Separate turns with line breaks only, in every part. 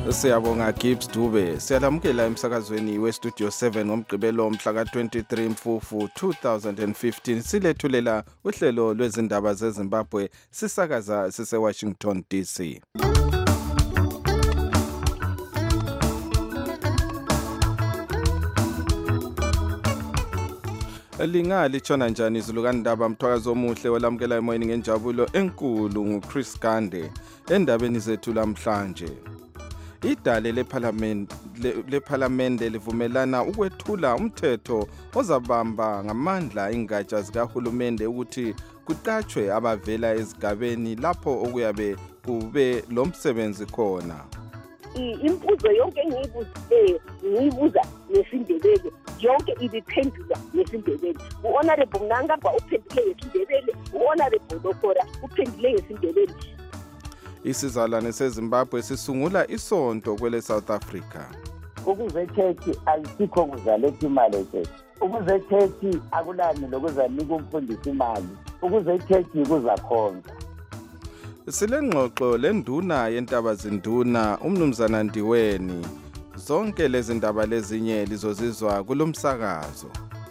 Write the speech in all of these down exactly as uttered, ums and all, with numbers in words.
Siyabonga Gibbs Dube. Siyalamukela emsakazweni weStudio seven ngomgqibelo mhla ka twenty-three Mfufu two thousand fifteen. Silethulela uhlelo lwezindaba zeZimbabwe sisakaza sise Washington D C. Lingali tshona njani izulu kandaba mthwakazo omuhle olamukela emoyeni ngenjabulo enkulu nguChris Gande endabeni zethu namhlanje. Idale leParliament leParliament livumelana ukwethula umthetho ozabamba ngamandla ingatsha zikahulumende ukuthi kuqachwe abavela ezigabeni lapho okuyabe kube lomsebenzi khona.
Impuzo yonke engiyibuzileyo ngiyibuza ngesindebele yonke ibiphendulwa ngesindebele. U-Honorable Mnangagwa uphendule ngesindebele, u-Honorable Dokora uphendule ngesindebele.
Isizalwane seZimbabwe sisungula isonto kwele South Africa.
Ukuze chethi ayisikho kuzaletha imali echethi. Ukuze chethi akulani lokuzanika umfundisi imali. Ukuze chethi kuzakhonza.
Silengxoxo lenduna yentaba zinduna umnumzana Ndiweni. Zonke lezi ndaba lezinye lizozizwa kulomsakazo.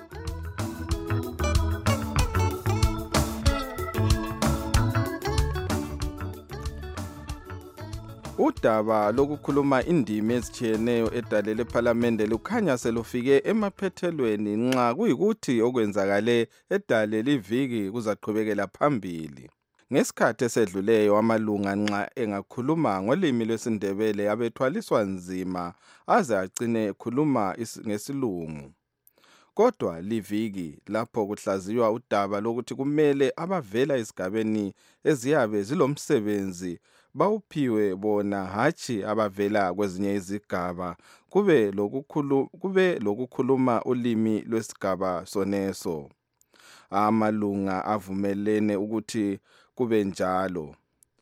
Udaba lokukhuluma indimi ezitshiyeneyo edale leParliament lukhanya selufike emaphethelweni nxa kuyikuthi okwenzakale edale liviki kuzaqhubekela phambili. Ngesikhathi esedluleyo amalunga nxa engakhuluma ngolimi lwesindebele abethwaliswa nzima aze agcine ekhuluma ngesilungu. Kodwa liviki lapho kuhlaziywa udaba lokuthi kumele abavela esigabeni eziyabe zilomsebenzi bawuphiwe bona hatshi abavela kwezinye izigaba kube lokukhulu kube lokukhuluma ulimi lwesigaba soneso. Amalunga avumelene ukuthi kube njalo.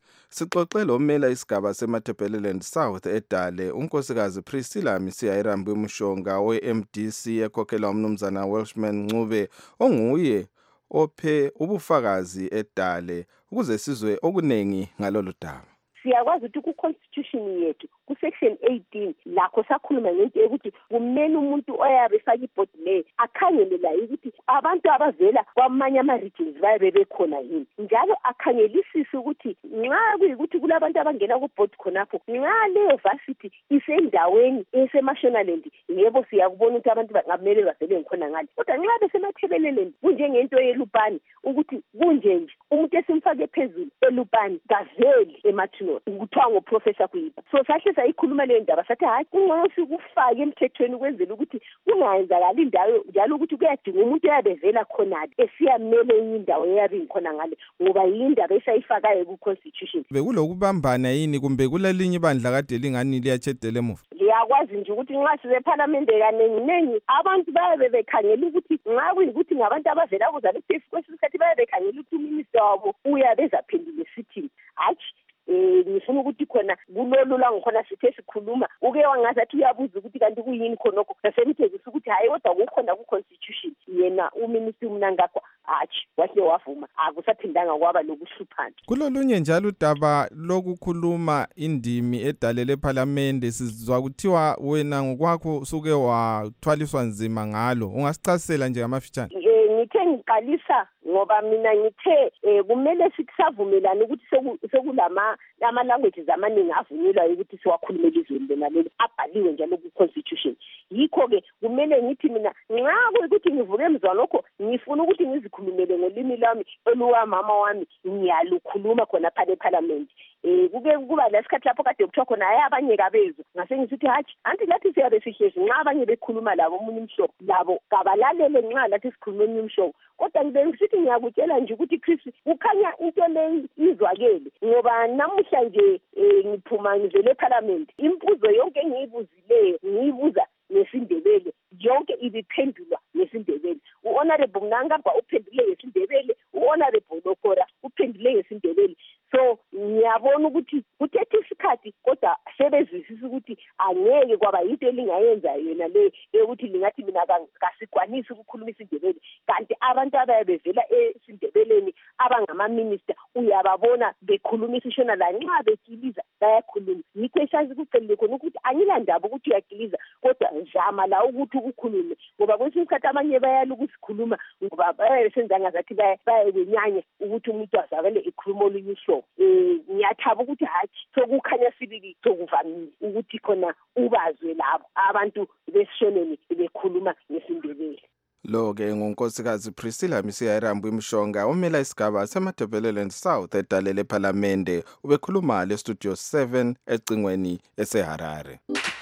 Sixoxe lomela isigaba seMatabeleland South edale unkosikazi Priscilla Misiyayirambu Mushonga we-M D C ekhokhela umnumzana Welshman Ncube onguye ophe ubufakazi edale ukuze sizwe okunengi ngalolu daba.
Siyakwazi ukuthi ku-constitution yethu ku-section eighteen lakho sakhuluma ngento ukuthi kumele umuntu oyabe efaka ibhodi leyo akhangelela ukuthi abantu abavela kwamanye ama-regions bayabe bekhona yini, njalo akhangelisise ukuthi nxa kuyikuthi kulabantu abangena kubhodi khonapho nxa leyo varsity isendaweni eseMashonaland yebo siyakubona ukuthi abantu bangamele bavele ngikhona ngale, kodwa nxa besemathebeleland kunjengento yeLupane ukuthi kunje nje umuntu esimfake phezulu eLupane kaveli eMathunot kuthiwa ngoprofessor kuyiba. So sahle sayikhuluma leyo ndaba sathi hayi kungcono sikufake emthethweni ukwenzela ukuthi kungayenzakali indawo njalo ukuthi kuyadinga umuntu oyabevela khonale esiyamele enye indawo eyabe inkhona ngale ngoba yindaba esayifakayo ku-constitution.
Bekulokubambana yini kumbe kulalinye ibandla kade lingani liyachedela emuva?
Liyakwazi nje ukuthi nxa sizeParliament kanenginengi abantu bayabe bekhangela ukuthi nxa kuyikuthi ngabantu abavela kuzale kwesikhathi bayabe bekhangela ukuthi uminister wabo uyabe ezaphendula esithini. Hatshi Eh ngifuna ukuthi khona kulolu la ngikhona sithe sikhuluma uke wangazathi uyabuza ukuthi kanti kuyini khonokho nasemthethisa ukuthi hayi kodwa kukhona ku-constitution yena uminister Mnangagwa hatshi wahle wavuma akusaphindanga kwaba lokuhluphana.
Kulolunye njalo udaba lokukhuluma indimi edale leParliament sizwa kuthiwa wena ngokwakho usuke wathwaliswa nzima ngalo, ungasichasisela nje ngamafitshane?
Ngithe ngiqalisa ngoba mina ngithe kumele sikusavumelana ukuthi sekulama ama languages amaningi avunyelwa ukuthi siwakhulume elizweni lona leli abhaliwe njalo ku-constitution. Yikho ke kumele ngithi mina nxa kuyikuthi ngivuke emzwalokho ngifuna ukuthi ngizikhulumele ngolimi lami olukamama wami ngiyalukhuluma khona phale eParliament. Eh kuke kuba lesikhathi lapho kade kuthiwa khona hayi abanye kabezo ngase ngisithi hatshi anti lathi siyabe sihlezi nxa abanye bekhuluma labo umunye umhlobo labo kabalalele nxa lathi sikhuluma umunye umhlobo. Kodwa ngibe ngisithi ngiyakutshela nje ukuthi Chris kukhanya into leyi izwakele ngoba namuhla nje ngiphuma ngivele eParliament impuzo yonke engiyibuzileyo ngiyibuza ngesindebele yonke ibiphendulwa ngesindebele. U-Honorable Mnangagwa uphendule ngesindebele, u-Honorable Dokora uphendule ngesindebele. So ngiyabona ukuthi kuthethe isikhathi kodwa sebezwisisa ukuthi angeke kwaba yinto elingayenza yena le ukuthi lingathi mina kasikwanisi ukukhuluma isindebele kanti abantu abaye bevela esindebeleni abangama-minister uyababona bekhuluma isishona la nxa begiliza bayakhuluma. Yikho esazi kucelile khona ukuthi angilandaba ukuthi uyagiliza kodwa zama la ukuthi ukukhulume ngoba kwesinye isikhathi abanye bayala ukusikhuluma ngoba bayasenza ngazathi bayebenyanya ukuthi umuntu azakele ikhuluma olunye uhlobo. Um ngiyathaba ukuthi hathi sokukhanya sibili sokuvamile ukuthi khona ubazwe labo abantu besishoneni bekhuluma ngesiNdebele.
Lo-ke ngunkosikazi Priscilla Misiyayirambu Mshonga omela isigaba seMatabeleland South edale lephalamende ubekhuluma le Studio seven ecingweni eseHarare.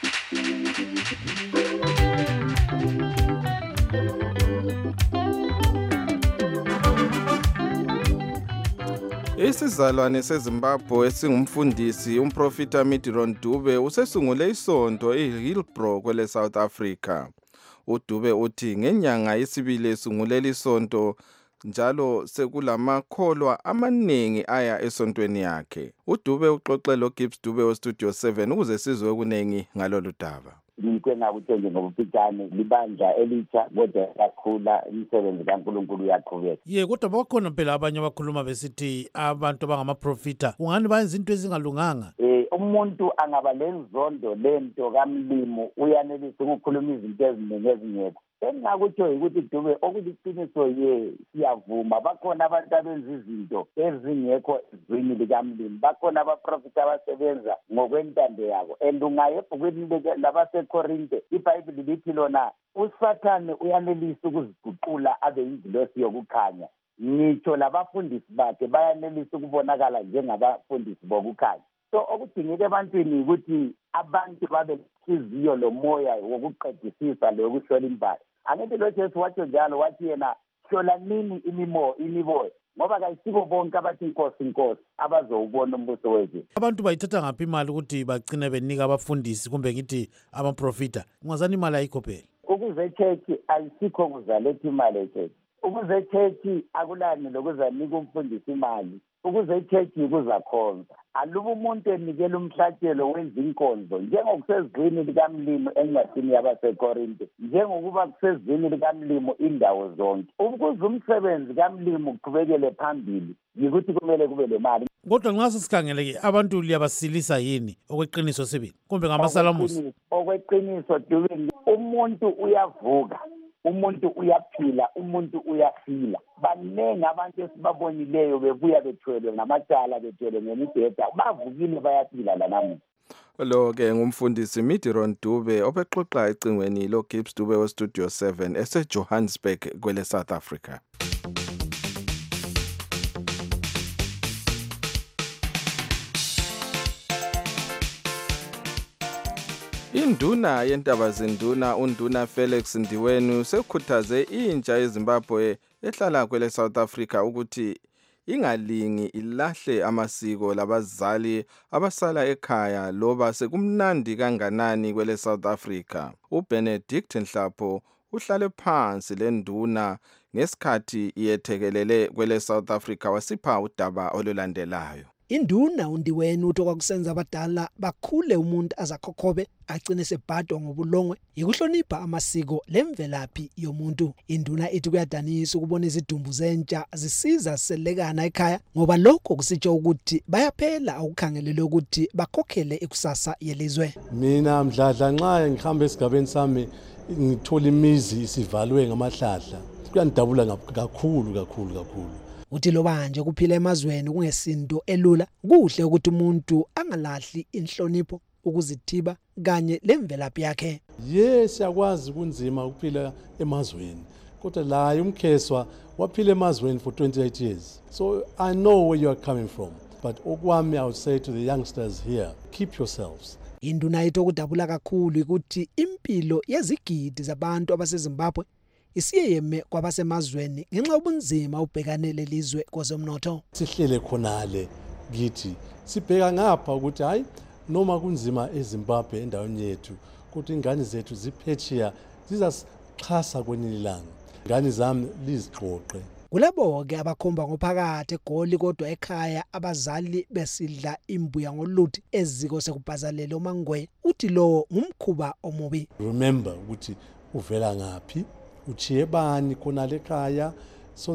Isizalwane seZimbabwe esingumfundisi umprofita Midrand Dube usesungule isonto eHillbrow kwele South Africa. uDube uthi ngenyanga yesibili esungulela isonto njalo sekulamakholwa amaningi aya esontweni yakhe. uDube uxoxe lo Gibbs Dube we Studio seven ukuze sizwe okunengi ngalolu daba.
Ngikwe ngakutshenge ngobufitshane libandla elitsha kodwa kakhula imisebenzi kaNkulunkulu uyaqhubeka.
Ye kodwa bakhona phela abanye abakhuluma besithi abantu abangamaprofita ungani bayenza into ezingalunganga.
Eh umuntu angaba lenzondo lento kamlimo uyanelisa ukukhuluma izinto eziningi ezingekho. Engakutsho ukuthi Dube okuliqiniso ye siyavuma bakhona abantu abenza izinto ezingekho ezwini likamlimo bakhona abaprofita abasebenza ngokwentando yabo endungaye ebhukwini labaseKorinte iBhayibheli lithi lona uSathane uyanelisa ukuziguqula abe ingilosi yokukhanya ngitsho labafundisi bakhe bayanelisa ukubonakala njengabafundisi bokukhanya. So okudingeka ebantwini ukuthi abantu babe lenhliziyo lomoya wokuqedisisa lokuhlola imbali. Angithi lo Jesu wathi njalo wathi yena hlolanini imimo imiboyo ngoba kayisiko bonke abathi inkosi inkosi abazowubona umbuso wethu.
Abantu bayithatha ngaphi imali ukuthi bagcine benika abafundisi kumbe ngithi amaprofita ungazani imali ayikho phela.
Ukuze church ayisikho kuzaletha imali echechi. Ukuze church akulani lokuzanika umfundisi imali. Ukuze church kuzakhonza. Aluba umuntu enikela umhlatshelo wenza inkonzo njengokusezweni likamlimo encwadini yabaseKorinte njengokuba kusezweni likamlimo indawo zonke. Ukuze umsebenzi kamlimo uqhubekele phambili yikuthi kumele kube lemali.
Kodwa nxa sisikhangeleke abantu liyabasilisa yini okweqiniso sibili kumbe ngamasalamusi?
Okweqiniso Dube umuntu uyavuka. Umuntu uyaphila, umuntu uyafila. Banengi abantu esibabonileyo bebuya bethwele ngamacala bethwele ngemibheda bavukile bayaphila lanamuhla.
Lo-ke ngumfundisi Midrand Dube obexoxa ecingweni lo Gibbs Dube we Studio seven eseJohannesburg kwele South Africa. Induna yentaba zinduna unduna Felix Ndiwenu sekhuthaze intsha yeZimbabwe ehlala kwele South Africa ukuthi ingalingi ilahle amasiko labazali abasala ekhaya loba sekumnandi kanganani kwele South Africa. uBenedict Nhlapho uhlale phansi lenduna ngesikhathi iyethekelele kwele South Africa wasipha udaba olulandelayo.
Induna uNdiwenu uthi kwakusenza abadala bakhule umuntu azakhokhobe agcine sebhadwa ngobulongwe yikuhlonipha amasiko lemvelaphi yomuntu. Induna ithi kuyadanisa ukubona izidumbu zentsha zisiza selekana ekhaya ngoba lokho kusitsho ukuthi bayaphela ukukhangelela ukuthi bakhokhele ikusasa yelizwe.
Mina mdladla nxa ngihamba esigabeni sami ngithola imizi isivalwe ngamahlahla kuyandabula kakhulu kakhulu kakhulu.
Uthi loba nje kuphila emazweni kungesinto elula kuhle ukuthi umuntu angalahli inhlonipho ukuzithiba kanye lemvelaphi yakhe.
Yes yakwazi kunzima ukuphila emazweni kodwa la umkheswa waphila emazweni for twenty-eight years. So I know where you are coming from, but okwami I would say to the youngsters here, keep yourselves.
Induna ito kudabula kakhulu ukuthi impilo yezigidi zabantu abaseZimbabwe isiyeme kwabasemazweni ngenxa ubunzima ubhekane lelizwe kwezomnotho.
Sihlele khonale kithi sibheka ngapha ukuthi hayi noma kunzima eZimbabwe endaweni yethu ukuthi ingane zethu ziphetshiya zizasixhasa kwenye ilanga. Ingane zami lizixoxe.
Kulabo ke abakhomba ngophakathi eGoli kodwa ekhaya abazali besidla imbuya ngoluthi eziko sekubhazalelo mangwe uthi lo ngumkhuba omubi.
Remember ukuthi uvela ngaphi uchiye bani khona lekhaya so that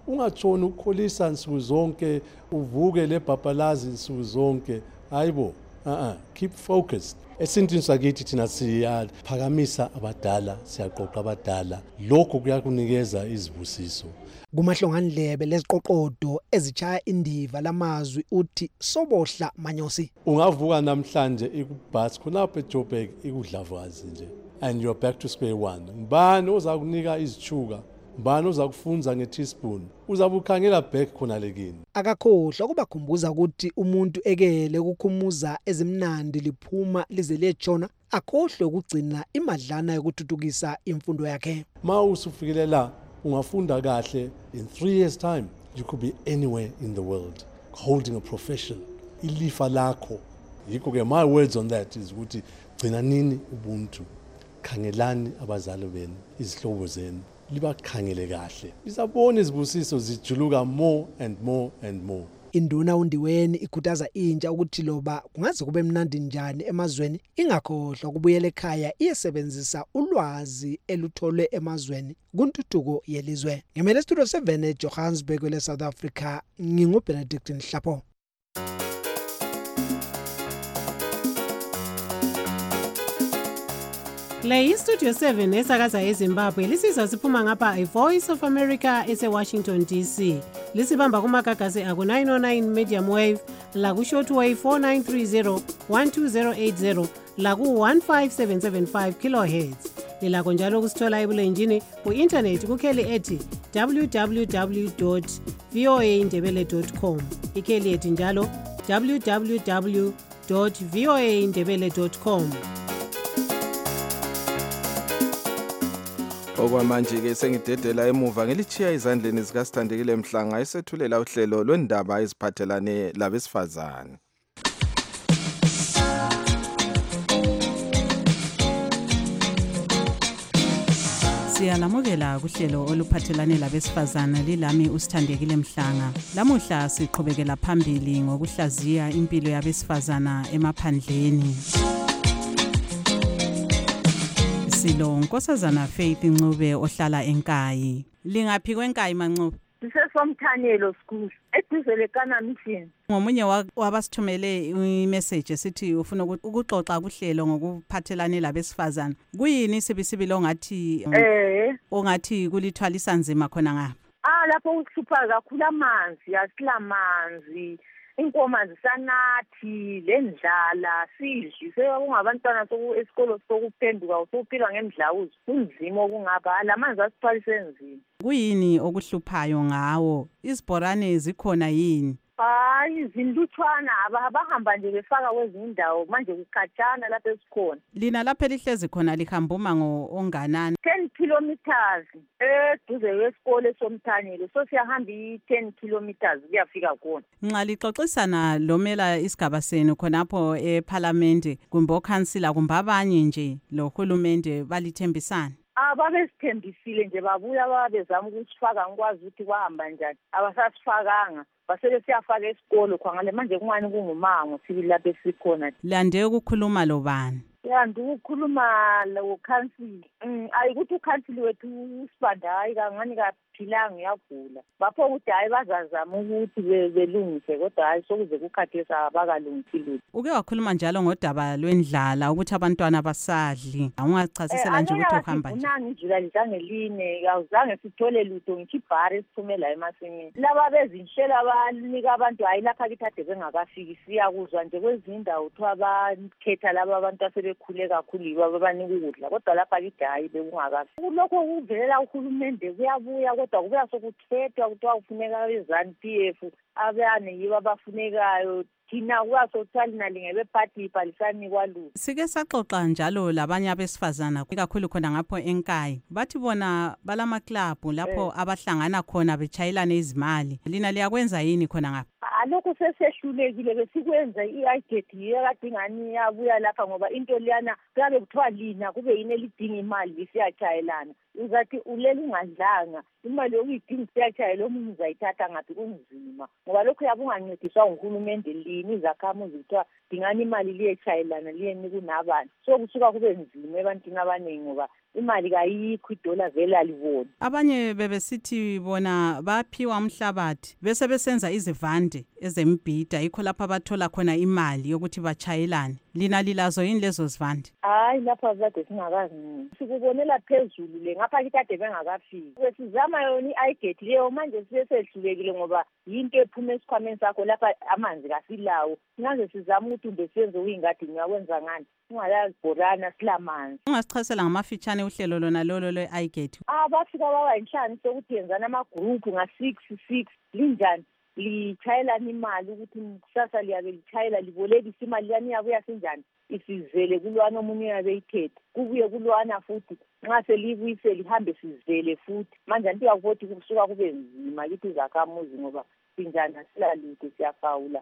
ungatshoni ukukholisa nsuku zonke uvuke lebhabhalazi nsuku zonke hayibo uh-uh. Keep focused. Esintwini sakithi thina siyaphakamisa abadala, siyaqoqa abadala. Lokho kuyakunikeza izibusiso.
Kumahlongandlebe leziqoqodo ezichaya indiva lamazwi uthi sobohla manyosi.
Ungavuka namhlanje ikubhasi khonapha eJoburg ikudlavazi nje and you're back to square one. Ngubani ozakunika izichuka? Ngubani ozakufunza nge-teaspoon? Uzabukhangela back khona lekini.
Akakhohlwa kubakhumbuza ukuthi umuntu ekele ukukhumuza ezimnandi liphuma lize lechona akhohlwe ukugcina imadlana yokuthuthukisa imfundo yakhe.
Ma usufikelela ungafunda kahle, in three years time you could be anywhere in the world holding a profession. Ilifa lakho. Yikho ke my words on that is ukuthi gcina nini ubuntu. Khangelani abazali benu, izihlobo zenu. Libakhangele kahle. Izabona izibusiso zijuluka more and more and more.
Induna uNdiweni ikhuthaza intsha ukuthi loba kungaze kube mnandi njani emazweni ingakhohlwa kubuyela ekhaya iyesebenzisa ulwazi elutholwe emazweni kuntuthuko yelizwe. Ngemele studio seven eJohannesburg le South Africa nginguBenedict Nhlapo.
Le Studio seven esakaza eZimbabwe lisizwa siphuma ngapha iVoice of America ese Washington D C. Lisibamba kumagagasi aku nine oh nine medium wave, la ku shortwave four nine three zero one two zero eight zero, la ku one five seven seven five kilohertz. Lilakho njalo kusithola ebulenjini ku internet kukheli ethi w w w dot voa ndebele dot com. Ikheli ethi njalo w w w dot voa ndebele dot com.
Okwamanje ke sengidedela emuva ngelichiya izandleni zikaSthandekile Mhlanga esethulela uhlelo lwendaba eziphathelane labesifazane.
Siyalamukela kuhlelo oluphathelane labesifazana lilami uSthandekile Mhlanga. Lamuhla siqhubekela phambili ngokuhlaziya impilo yabesifazana emaphandleni. Silo Nkosazana Faith Ncube ohlala eNkayi. Lingaphi kweNkayi Mancube?
Sisesomthanelo school eduze leKana mission.
Ngomunye wabasithumele imessage esithi ufuna ukuxoxa kuhlelo ngokuphathelane labesifazana. Kuyini sibisibilo ongathi
eh
ongathi kulithwalisa nzima khona ngapha?
Ah lapho uhlupha kakhulu amanzi, asilamanzi. Inkoma zisanathi lendlala sidli sekungabantwana soku esikolo sokuphenduka usupilwa ngemdlawuzo kunzima okungaba lamanzi asithwalise enzima.
Kuyini okuhluphayo ngawo? Izibhorane zikhona yini?
Hayi zinlutshwana abahamba nje befaka kwezinye indawo manje kukhatshana lapha esikhona.
Lina lapha elihlezi khona lihambuma ngoonganani?
ten kilometers eduze kwesikole somthanelo so siyahamba i-ten kilometers kuyafika khona.
Nxa lixoxisana lomela isigaba senu khonapho eParliament kumbe okhansila kumbe abanye nje lohulumende balithembisana?
Ababesithembisile nje babuya babezama ukusifaka ngikwazi ukuthi kwahamba njani abasasifakanga basele siyafaka esikolo khangale manje kungani kungumango sibili lapha esikhona.
Lande ukukhuluma lobani?
Yandi ukukhuluma lo council. Mm ayikuthi ucouncil wethu usibanda hayi kangani kaphilanga uyagula. Bapho ukuthi hayi bazazama ukuthi belungise kodwa hayi sokuze kukhathesa abakalungisile.
Uke wakhuluma njalo ngodaba lwendlala ukuthi abantwana basadli. Ungachasisela nje ukuthi uhamba nje.
Nani njula lijangeline awuzange sithole lutho ngikhibhari sithumela emasimini. Laba bezinshela abanika abantu hayi lapha kithathe bengakafiki siyakuzwa nje kwezindawo uthiwa abakhetha laba abantu asebekhule kakhulu yibo abanika ukudla kodwa lapha kidayi bekungakafi. Kulokho kuvelela uhulumende kuyabuya kodwa kubuya sokuthethwa kuthiwa kufuneka abezani P F abane yibo abafunekayo thina kwasothwali nalingebe party ibhalisani kwalu.
Sike saxoxa njalo labanye abesifazana kakhulu khona ngapho eNkayi bathi bona balama club lapho eh, abahlangana khona bechayilana izimali. Lina liyakwenza yini khona ngapha?
Alokho sesehlulekile besikwenza i-idea yakadingani yabuya lapha ngoba into liyana kuyabe kuthiwa lina kube yini elidinga imali bisiyachayelana. Uzathi ulele ungadlanga imali yokuyidinga siyachayela omunye uzayithatha ngathi kunzima ngoba lokho yabungancediswa uhulumende lini izakhamuzi kuthiwa dingani imali liyechayelana liyeni kunabani so kusuka kube nzima ebantwini abaningi ngoba imali kayikho idola vele aliboni.
Abanye bebesithi bona baphiwa umhlabathi bese besenza izivande ezembida yikho lapha bathola khona imali yokuthi bachayelane. Lina lilazo yini lezo zivande?
Hayi lapha kade singakazi. Sikubonela phezulu le ngapha kade bengakafiki. Besizama yona i-iGate leyo manje sisehlulekile ngoba yinto ephuma esikhwameni sakho lapha amanzi kasilawo. Singaze sizama ukuthi umbesenze uyingadi ngiyakwenza ngani. Ungalazi borana silamanzi.
Ungasichasela ngamafitshane uhlelo lona lolo le-iGate.
Ah bafika baba inhlanu sokuthi yenzana ama group nga six six linjani lichayelana imali ukuthi kusasa liyabe lichayela libolekisa imali yani yabuya senjani isizele kulwana omunye yabe ithethe kubuye kulwana futhi nxa selibuyise lihambe sizele futhi manje anti yakubona kusuka kube nzima kithi zakamuzi ngoba sinjani asilalutho siyafawula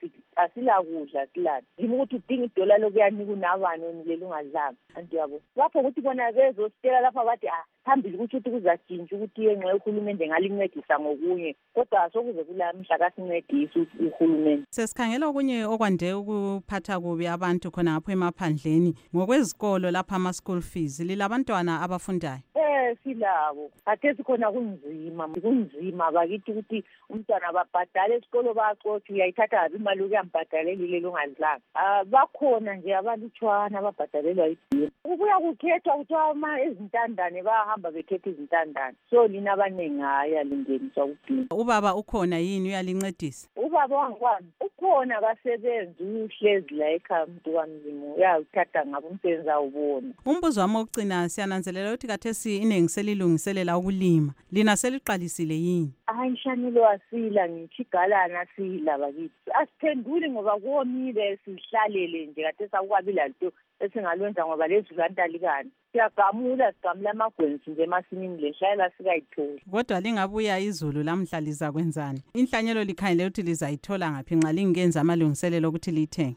asilakudla silala yimi ukuthi udinga idola lokuyanika unabani onilele ungadlanga anti yabo lapho ukuthi bona bezositela lapha bathi ah phambili ukuthi ukuthi kuzatshintsha ukuthi yenxa uhulumende ngalincedisa ngokunye kodwa sokuze kula mhla kasincedisa uhulumende.
Sesikhangela okunye okwande ukuphatha kubi abantu khona ngapho emaphandleni ngokwezikolo lapha ama school fees lilabantwana abafundayo.
Eh silabo athe sikhona kunzima kunzima bakithi ukuthi umntwana babhadale esikolo baxotshe uyayithatha imali ukuyambhadalelile longadlanga. Ah bakhona nje abalutshwana ababhadalelwa idini. Kubuya kukhethwa kuthiwa ama ezintandane bahamba bekhetha izintandane. So lina abanengi haya lingeniswa ukudini.
Ubaba ukhona yini uyalincedisa?
Ubaba wangikwami ukhona kasebenzi uhlezi la ekhaya umuntu kamzimu uyawuthatha ngabo umsebenzi awubona.
Umbuzo wami wokugcina siyananzelela ukuthi kathesi iningi selilungiselela ukulima. Lina seliqalisile yini?
Hayi nshanilo asila ngichigalana sila bakithi. Asiphenduli ngoba komile sihlalele nje kade sakwabila lento esingalwenza ngoba lezi lantalikani. Siyagamula sigamula amagwenzi nje emasimini leshayela sikayitholi.
Kodwa lingabuya izulu lamhlaliza kwenzani? Inhlanyelo likhangele ukuthi lizayithola ngaphi nxa lingenza amalungiselelo ukuthi lithenge?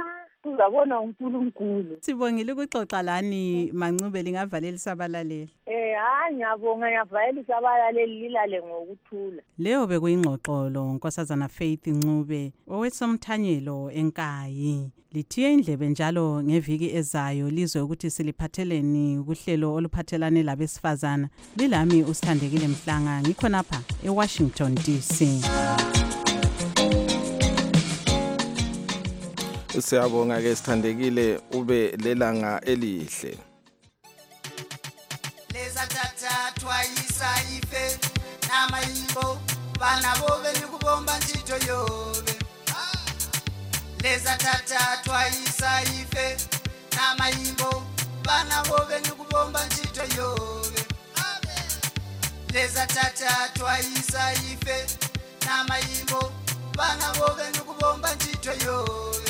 Uzabona uNkulunkulu.
Sibongile ukuxoxa lani Mancube lingavalelisa abalaleli.
Eh hayi ngiyabonga ngiyavalelisa abalaleli lilale ngokuthula.
Leyo bekuyingxoxolo Nkosazana Faith Ncube owesomthanyelo eNkayi. Lithiye indlebe njalo ngeviki ezayo lizwe ukuthi siliphatheleni kuhlelo oluphathelane labesifazana. Lilami usithandekile Mhlanga ngikhonapha eWashington D C.
Siyabonga ke sithandekile ube lelanga elihle.
Leza tata twayisa ife namayimbo bana bobe nikubomba ntito yobe. Leza tata twayisa ife namayimbo bana bobe nikubomba ntito yobe. Leza tata twayisa ife namayimbo bana bobe nikubomba ntito yobe.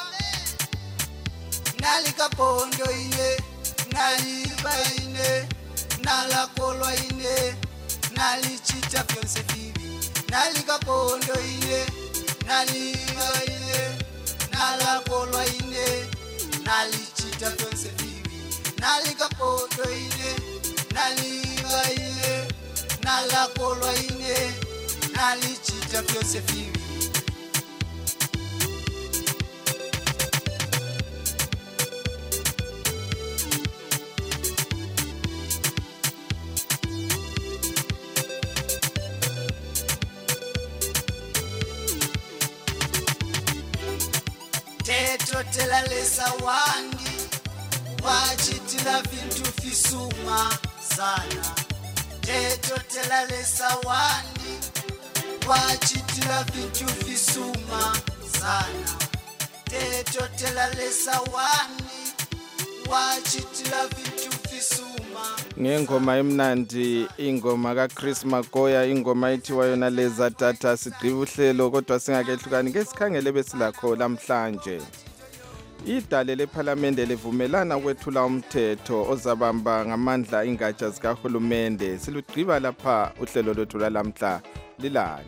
Nali kapondo ine, nali baine, nala kolwa ine, nali chita fyonse fibi. Nali kapondo ine, nali baine, nala kolwa ine, nali chita fyonse fibi. Nali kapondo ine, nali baine, nala kolwa ine, nali chita fyonse fibi. Tela lesa wandi wachitila vintu fisuma sana. Teto tela lesa wandi wachitila vintu fisuma sana. Teto tela lesa wandi wachitila vintu fisuma.
Ngengoma emnandi ingoma kaChris Magoya ingoma ethiwa yona Leza Tata sigqiba uhlelo kodwa singakehlukani ngesikhangele besilakho namhlanje. Idale lePhalamende livumelana ukwethula umthetho ozabamba ngamandla ingatsha zikahulumende. Silugqiba lapha uhlelo lwethu lamhla lilala.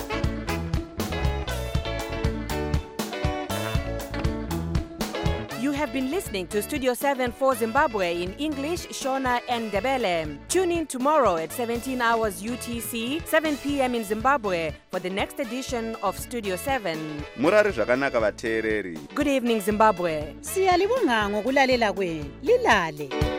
You have been listening to Studio seven for Zimbabwe in English, Shona and Ndebele. Tune in tomorrow at seventeen hours U T C, seven p.m. in Zimbabwe for the next edition of Studio seven.
Murari zvakanaka vateereri.
Good evening, Zimbabwe.
Siyalibonga ngokulalela kwenu. Lilale.